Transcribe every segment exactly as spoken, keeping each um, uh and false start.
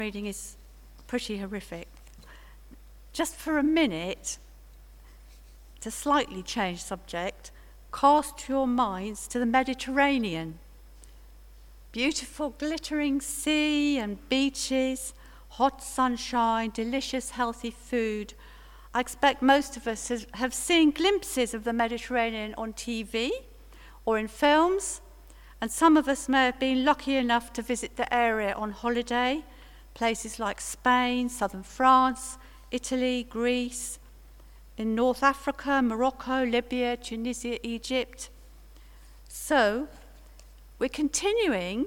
reading is pretty horrific. Just for a minute, to slightly change subject, cast your minds to the Mediterranean. Beautiful glittering sea and beaches, hot sunshine, delicious healthy food. I expect most of us have seen glimpses of the Mediterranean on T V or in films, and some of us may have been lucky enough to visit the area on holiday, places like Spain, southern France, Italy, Greece, in North Africa, Morocco, Libya, Tunisia, Egypt. So, we're continuing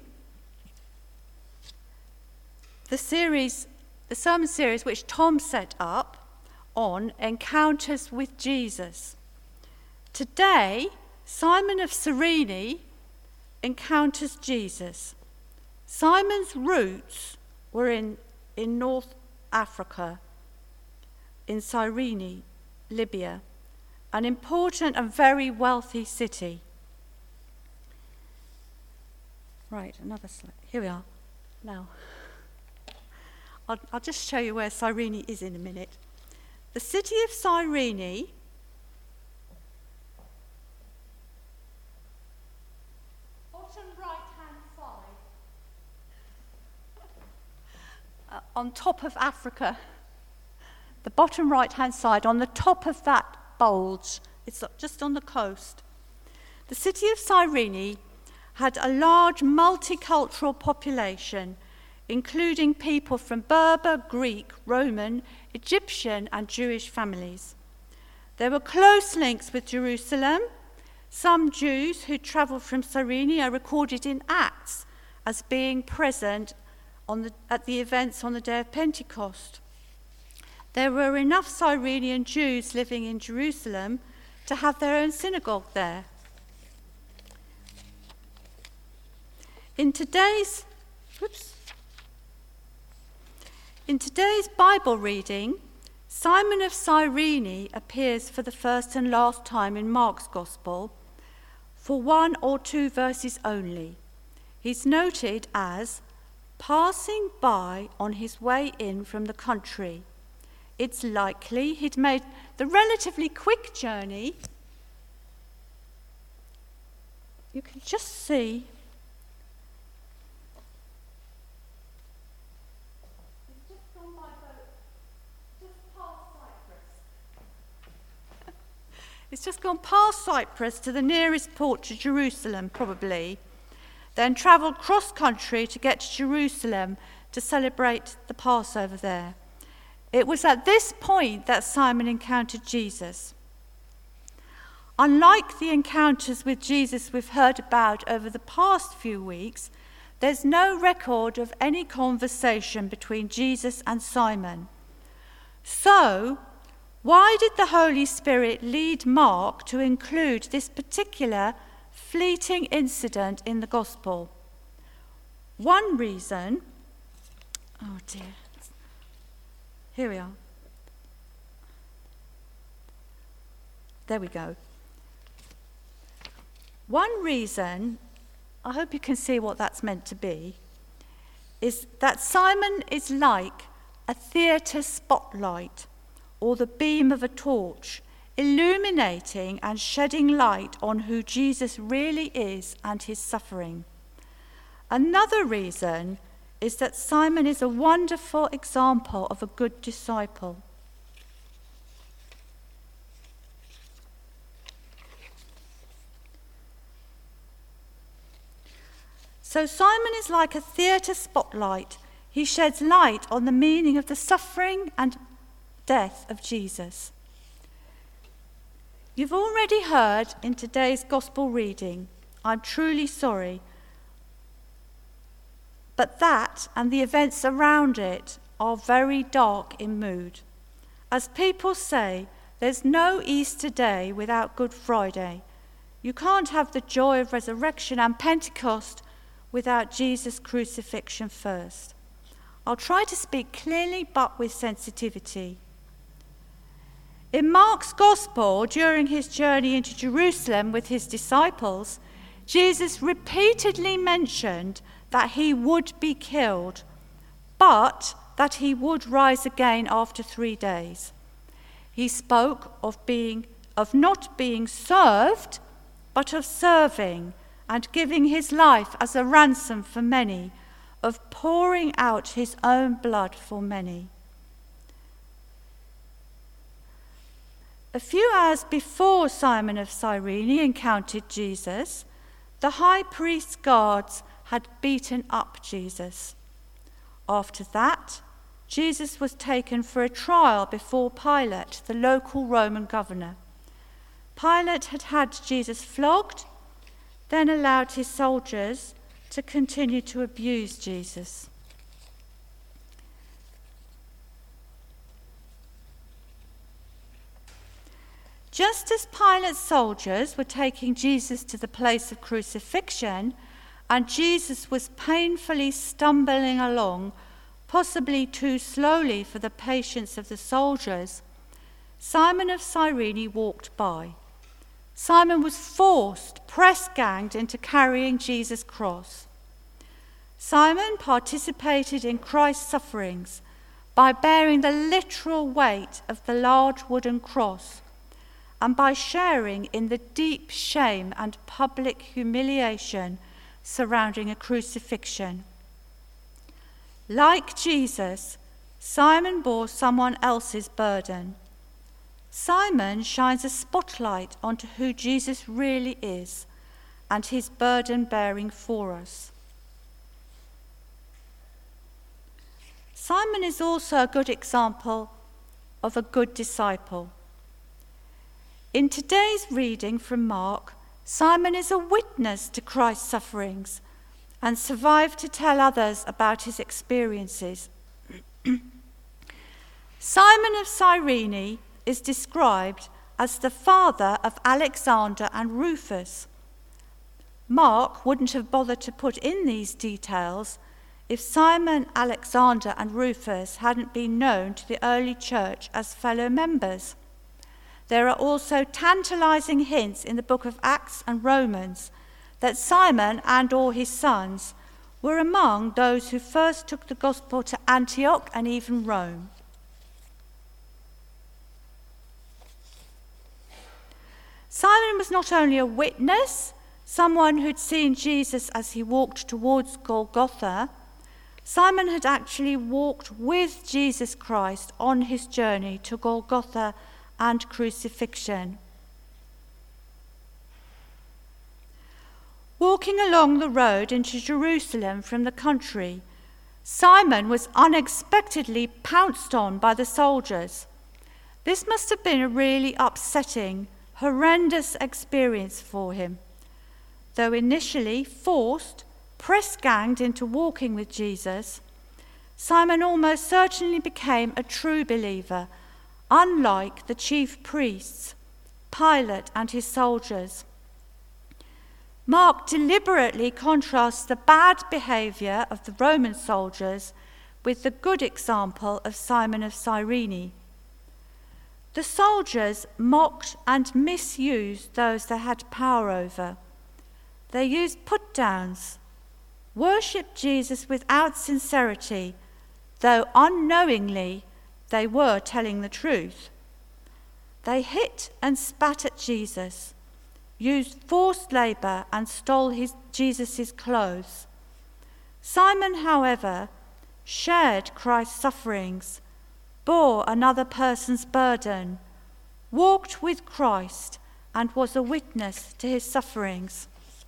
the series, the sermon series which Tom set up on Encounters with Jesus. Today, Simon of Cyrene encounters Jesus. Simon's roots were in, in North Africa, in Cyrene, Libya, an important and very wealthy city. Right, another slide. Here we are. Now, I'll, I'll just show you where Cyrene is in a minute. The city of Cyrene bottom right-hand side, uh, on top of Africa. The bottom right-hand side, on the top of that bulge, it's just on the coast. The city of Cyrene had a large multicultural population, including people from Berber, Greek, Roman, Egyptian, and Jewish families. There were close links with Jerusalem. Some Jews who travelled from Cyrene are recorded in Acts as being present on the, at the events on the day of Pentecost. There were enough Cyrenian Jews living in Jerusalem to have their own synagogue there. In today's, whoops, in today's Bible reading, Simon of Cyrene appears for the first and last time in Mark's Gospel for one or two verses only. He's noted as passing by on his way in from the country. It's likely he'd made the relatively quick journey. You can just see he's just gone by boat, just past Cyprus. It's just gone past Cyprus to the nearest port to Jerusalem, probably. Then travelled cross-country to get to Jerusalem to celebrate the Passover there. It was at this point that Simon encountered Jesus. Unlike the encounters with Jesus we've heard about over the past few weeks, there's no record of any conversation between Jesus and Simon. So, why did the Holy Spirit lead Mark to include this particular fleeting incident in the Gospel? One reason, oh dear, here we are. There we go. One reason, I hope you can see what that's meant to be, is that Simon is like a theatre spotlight or the beam of a torch, illuminating and shedding light on who Jesus really is and his suffering. Another reason is that Simon is a wonderful example of a good disciple. So Simon is like a theatre spotlight. He sheds light on the meaning of the suffering and death of Jesus. You've already heard in today's gospel reading, I'm truly sorry, but that and the events around it are very dark in mood. As people say, there's no Easter day without Good Friday. You can't have the joy of resurrection and Pentecost without Jesus' crucifixion first. I'll try to speak clearly but with sensitivity. In Mark's Gospel, during his journey into Jerusalem with his disciples, Jesus repeatedly mentioned that he would be killed, but that he would rise again after three days. He spoke of being of not being served, but of serving and giving his life as a ransom for many, of pouring out his own blood for many. A few hours before Simon of Cyrene encountered Jesus, the high priest's guards had beaten up Jesus. After that, Jesus was taken for a trial before Pilate, the local Roman governor. Pilate had had Jesus flogged, then allowed his soldiers to continue to abuse Jesus. Just as Pilate's soldiers were taking Jesus to the place of crucifixion, and Jesus was painfully stumbling along, possibly too slowly for the patience of the soldiers, Simon of Cyrene walked by. Simon was forced, press-ganged into carrying Jesus' cross. Simon participated in Christ's sufferings by bearing the literal weight of the large wooden cross and by sharing in the deep shame and public humiliation surrounding a crucifixion. Like Jesus, Simon bore someone else's burden. Simon shines a spotlight onto who Jesus really is and his burden bearing for us. Simon is also a good example of a good disciple. In today's reading from Mark, Simon is a witness to Christ's sufferings and survived to tell others about his experiences. Simon of Cyrene is described as the father of Alexander and Rufus. Mark wouldn't have bothered to put in these details if Simon, Alexander, and Rufus hadn't been known to the early church as fellow members. There are also tantalizing hints in the book of Acts and Romans that Simon and all his sons were among those who first took the gospel to Antioch and even Rome. Simon was not only a witness, someone who'd seen Jesus as he walked towards Golgotha. Simon had actually walked with Jesus Christ on his journey to Golgotha and crucifixion. Walking along the road into Jerusalem from the country, Simon was unexpectedly pounced on by the soldiers. This must have been a really upsetting, horrendous experience for him. Though initially forced, press-ganged into walking with Jesus, Simon almost certainly became a true believer, unlike the chief priests, Pilate and his soldiers. Mark deliberately contrasts the bad behavior of the Roman soldiers with the good example of Simon of Cyrene. The soldiers mocked and misused those they had power over. They used put-downs, worshipped Jesus without sincerity, though unknowingly they were telling the truth. They hit and spat at Jesus, used forced labor and stole his, Jesus' clothes. Simon, however, shared Christ's sufferings, bore another person's burden, walked with Christ, and was a witness to his sufferings.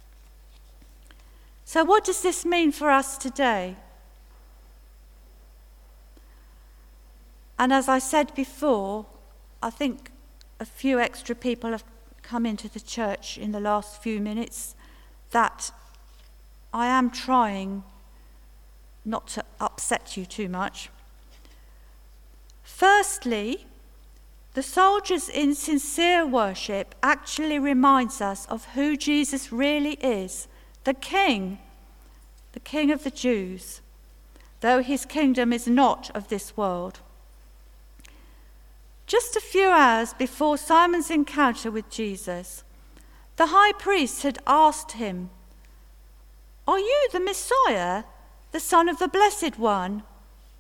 So what does this mean for us today? And as I said before, I think a few extra people have come into the church in the last few minutes, that I am trying not to upset you too much. Firstly, the soldiers in sincere worship actually reminds us of who Jesus really is, the King, the King of the Jews, though his kingdom is not of this world. Just a few hours before Simon's encounter with Jesus, the high priest had asked him, "Are you the Messiah, the Son of the Blessed One?"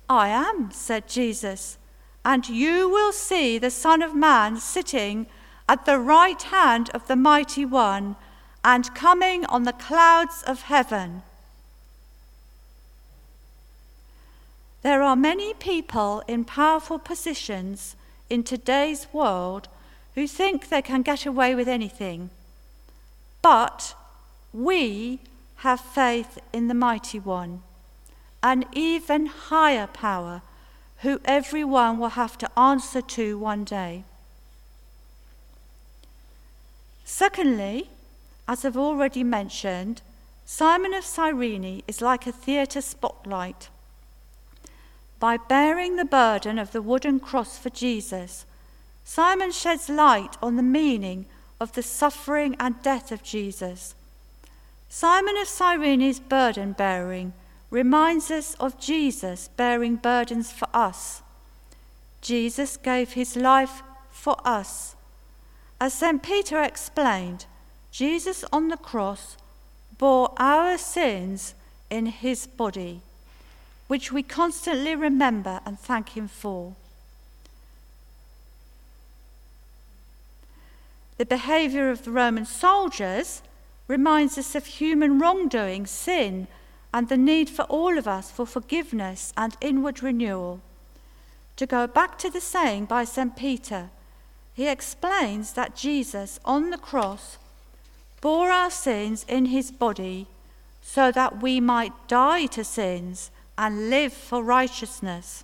"I am," said Jesus, "and you will see the Son of Man sitting at the right hand of the Mighty One and coming on the clouds of heaven." There are many people in powerful positions in today's world who think they can get away with anything. But we have faith in the Mighty One, an even higher power who everyone will have to answer to one day. Secondly, as I've already mentioned, Simon of Cyrene is like a theatre spotlight. By bearing the burden of the wooden cross for Jesus, Simon sheds light on the meaning of the suffering and death of Jesus. Simon of Cyrene's burden bearing reminds us of Jesus bearing burdens for us. Jesus gave his life for us. As Saint Peter explained, Jesus on the cross bore our sins in his body, which we constantly remember and thank him for. The behaviour of the Roman soldiers reminds us of human wrongdoing, sin, and the need for all of us for forgiveness and inward renewal. To go back to the saying by Saint Peter, he explains that Jesus on the cross bore our sins in his body so that we might die to sins and live for righteousness.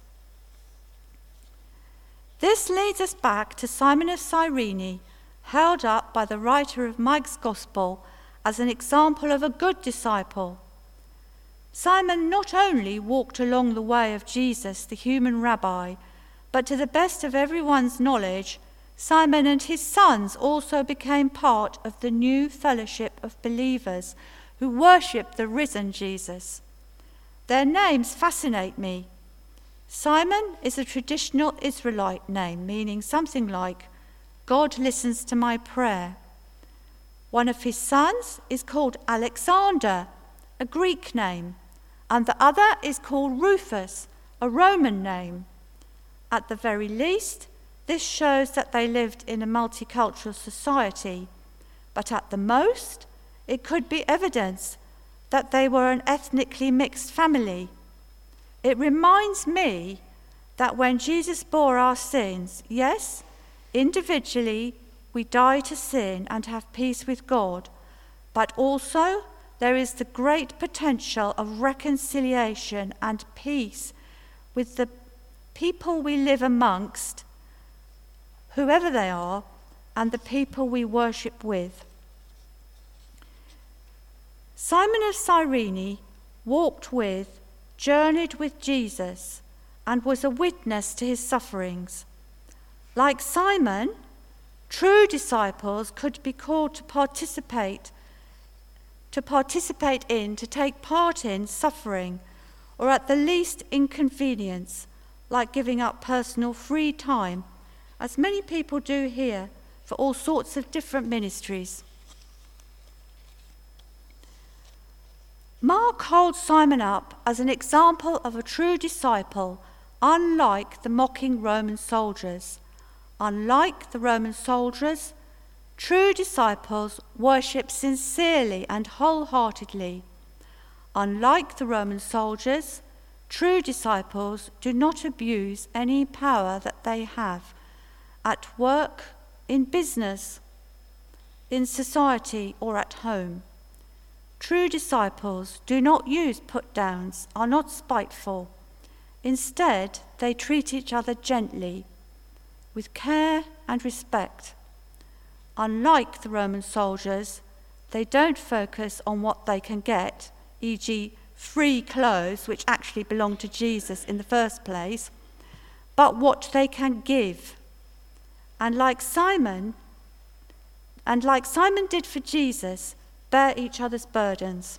This leads us back to Simon of Cyrene, held up by the writer of Mike's Gospel as an example of a good disciple. Simon not only walked along the way of Jesus, the human rabbi, but to the best of everyone's knowledge, Simon and his sons also became part of the new fellowship of believers who worship the risen Jesus. Their names fascinate me. Simon is a traditional Israelite name, meaning something like, "God listens to my prayer." One of his sons is called Alexander, a Greek name, and the other is called Rufus, a Roman name. At the very least, this shows that they lived in a multicultural society, but at the most, it could be evidence that they were an ethnically mixed family. It reminds me that when Jesus bore our sins, yes, individually we die to sin and have peace with God, but also there is the great potential of reconciliation and peace with the people we live amongst, whoever they are, and the people we worship with. Simon of Cyrene walked with, journeyed with Jesus, and was a witness to his sufferings. Like Simon, true disciples could be called to participate, to participate in, to take part in suffering, or at the least inconvenience, like giving up personal free time, as many people do here for all sorts of different ministries. Mark holds Simon up as an example of a true disciple, unlike the mocking Roman soldiers. Unlike the Roman soldiers, true disciples worship sincerely and wholeheartedly. Unlike the Roman soldiers, true disciples do not abuse any power that they have at work, in business, in society, or at home. True disciples do not use put-downs, are not spiteful. Instead, they treat each other gently, with care and respect. Unlike the Roman soldiers, they don't focus on what they can get, for example free clothes, which actually belonged to Jesus in the first place, but what they can give. And like Simon, and like Simon did for Jesus, bear each other's burdens.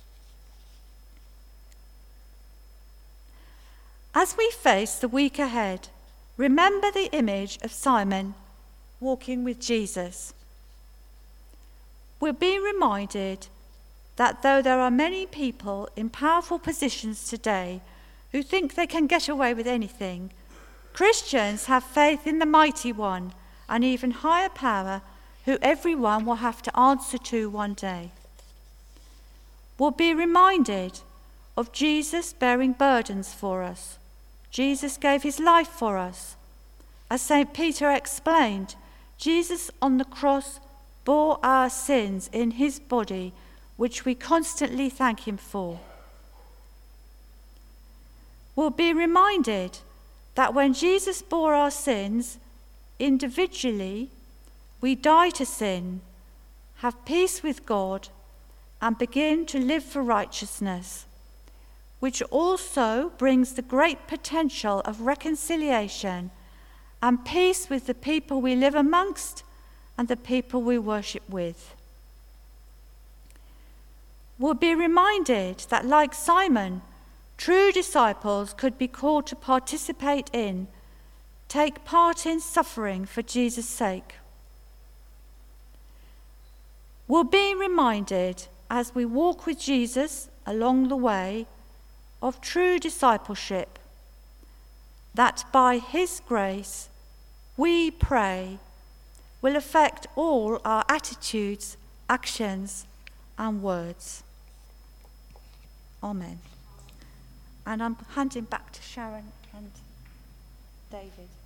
As we face the week ahead, remember the image of Simon walking with Jesus. We're being reminded that though there are many people in powerful positions today who think they can get away with anything. Christians have faith in the mighty one, an even higher power, who everyone will have to answer to one day. We'll be reminded of Jesus bearing burdens for us. Jesus gave his life for us. As Saint Peter explained, Jesus on the cross bore our sins in his body, which we constantly thank him for. We'll be reminded that when Jesus bore our sins individually, we die to sin, have peace with God, and begin to live for righteousness, which also brings the great potential of reconciliation and peace with the people we live amongst and the people we worship with. We'll be reminded that, like Simon, true disciples could be called to participate in, take part in suffering for Jesus' sake. We'll be reminded as we walk with Jesus along the way of true discipleship, that by his grace we pray will affect all our attitudes, actions, and words. Amen. And I'm handing back to Sharon and David.